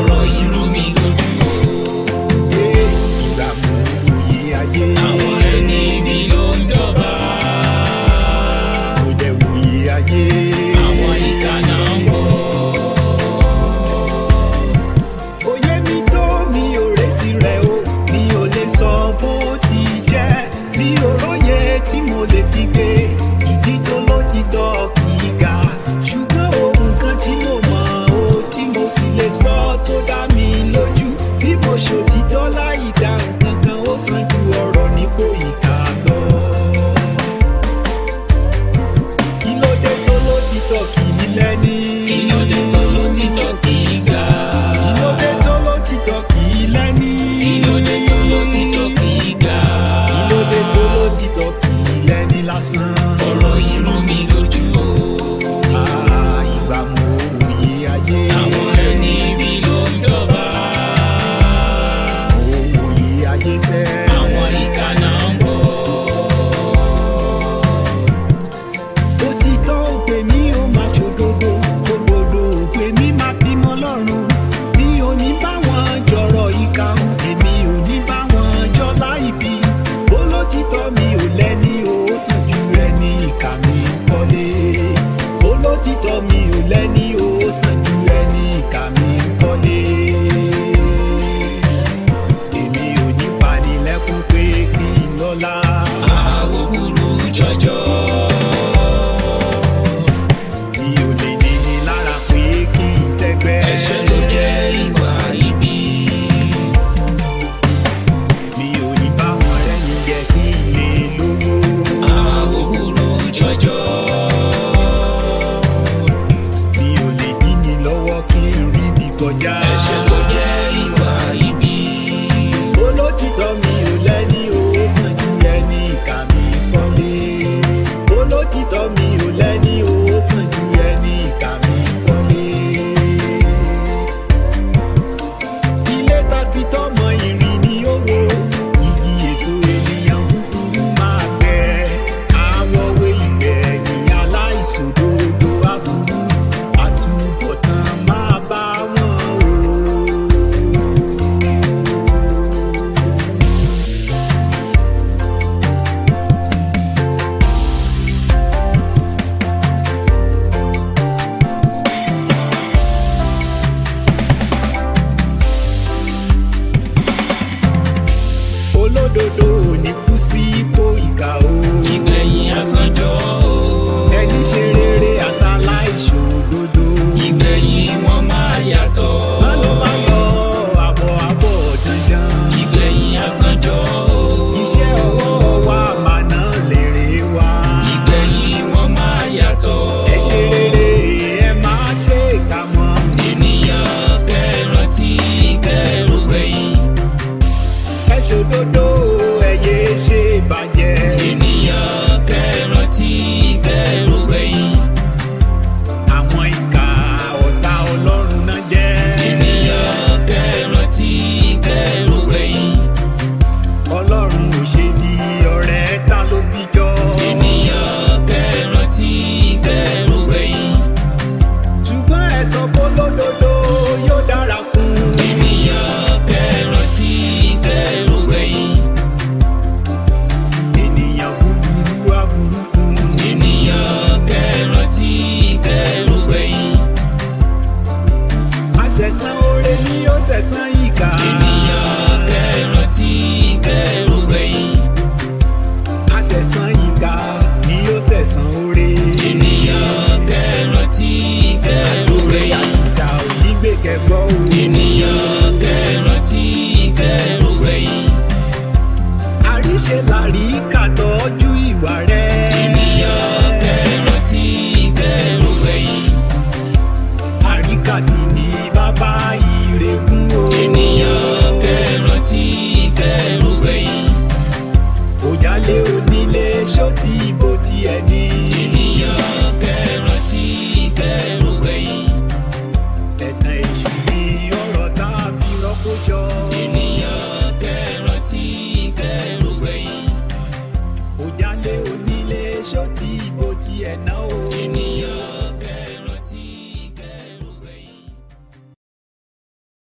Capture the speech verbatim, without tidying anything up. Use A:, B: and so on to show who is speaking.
A: ọ̀rọ̀ yìí rú mi lójú o.
B: Ìgbà mo wòye ayé.
A: Àwọn ẹni ibi ló ń jọba.
B: Mo dẹ̀ wòye ayé.
A: Àwọn ìkà náà ń bọ̀.
B: Òye mi tó mi ò rèsì rẹ̀ o, mi ò lè sọ bó ti jẹ́. Mi ò róye tí mo lè fi gbé ìdí tó lótìtọ́ kì í ga. Ṣùgbọ́n ohun kan tí mo mọ̀ o, tí mo sì lè sọ tó dá mi lójú. Bí mo ṣòtítọ́ láì dá nǹkan kan, ó sàn ju ọ̀rọ̀ nípò ìkà lọ. Kí ló dé tó lótìtọ́ kì í lẹ́ni?
A: Kí ló dé tó lótìtọ́ kì í ga?
B: Kí ló dé tó lótìtọ́ kì í lẹ́ni?
A: Kí ló dé tó lótìtọ́ kì í ga?
B: Kí ló dé tó lótìtọ́ kì í lẹ́ni lásán?
A: Ọ̀rọ̀ yìí rú mi lójú o.
B: Ah, ìgbà mo wòye ayé.
A: Àwọn ẹni ibi ló ń jọba.
B: Mo wòye ayé sẹ́.
A: Àwọn ìkà náà ń bọ̀.
B: Òtítọ́ ò pè mí ó máa ṣòdodo, òdodo ò pè mí máa bímọ lọ́run. Mi ò ní bá wọn jọ̀rọ̀ ìkà hù, èmi ò ní bá wọn jọ láìbí. Olótìtọ́ mi ò lẹ́ni ó sàn ju ẹni ìkà mi ń kọ́lé. Olótìtọ́ mi ò lẹ́ni ó sàn ju ẹni ìkà mi ń kọ́lé. Èmi ò ní panilẹ́kún pé kí n lọ́lá.
A: Àwo burú jọjọ.
B: Mi ò lè níni lára pé kí n tẹ́gbẹ́.
A: Ẹ̀ṣẹ̀ ló jẹ́ ìwà ibi.
B: Mi ò ní bá wọn rẹ́ni jẹ́ kí n lè lówó.
A: Àwo burú jọjọ.
B: Mi ò lè díni lọ́wọ́ kí n rí bí kọjá.
A: Ẹ̀ṣẹ̀ ló jẹ́ ìwà ibi.
B: Olótìtọ́ mi ò lẹ́ni ó sàn ju ẹni ìkà mi kọ́lé. Olótìtọ́ mi ò lẹ́ni ó sàn ju ẹni ìkà mi kọ́lé. Ilé ta fi tọ́mọ ìrìn ní owó, igi èso ènìyàn kúkúrú máa gbẹ. Àwọ̀wé ìgbẹ̀yìn aláìṣòdodo aburú, àtúbọ̀tán máa bá wọn o. Olódodo ò ní kú sí ipò ìkà o.
A: Ìgbẹ̀yìn àsánjọ́ o.
B: Ẹni ṣe rere àtàláìṣòdodo.
A: Ìgbẹ̀yìn wọn máa yàtọ̀.
B: Má ló má lọ àbọ̀ àbọ̀ dandan.
A: Ìgbẹ̀yìn àsánjọ́ o.
B: Iṣẹ́ ọwọ́ wa máa ná lèrè wa.
A: Ìgbẹ̀yìn wọn máa yàtọ̀.
B: Ẹ ṣe rere ẹ má ṣe kà mọ́.
A: Ènìyàn kẹ́rántí kẹ́rù gbẹ̀yìn.
B: Ẹ ṣòdodo ẹ yé ṣe bàjẹ́.
A: Ènìyàn kẹ́rántí kẹ́rù gbẹ̀yìn.
B: Àwọn ìkà ọ̀tá Ọlọ́run náà jẹ́.
A: Ènìyàn kẹ́rántí kẹ́rù gbẹ̀yìn.
B: Ọlọ́run ò ṣe bí ọ̀rẹ́ ta ló fi jọ.
A: Ènìyàn kẹ́rántí kẹ́rù gbẹ̀yìn.
B: Ṣùgbọ́n ẹ sọ fún lódodo yóò dára fún.
A: Ènìyàn kẹ́rántí kẹ́rù gbẹ̀yìn.
B: Ènìyàn búburú aburú fún.
A: Ènìyàn kẹ́rántí kẹ́rù gbẹ̀yìn.
B: Àṣẹ̀san oore ni ó ṣẹ̀san ìkà.
A: Ènìyàn kẹ́rántí kẹ́rù gbẹ̀yìn.
B: Àṣẹ̀san ìkà ni ó ṣẹ̀san oore.
A: Ènìyàn kẹ́rántí kẹ́rù gbẹ̀yìn.
B: Àyíká ò ní gbé kẹgbọ́ o.
A: Ènìyàn kẹ́rántí kẹ́rù gbẹ̀yìn.
B: Àríṣe làrí kà tọ́jú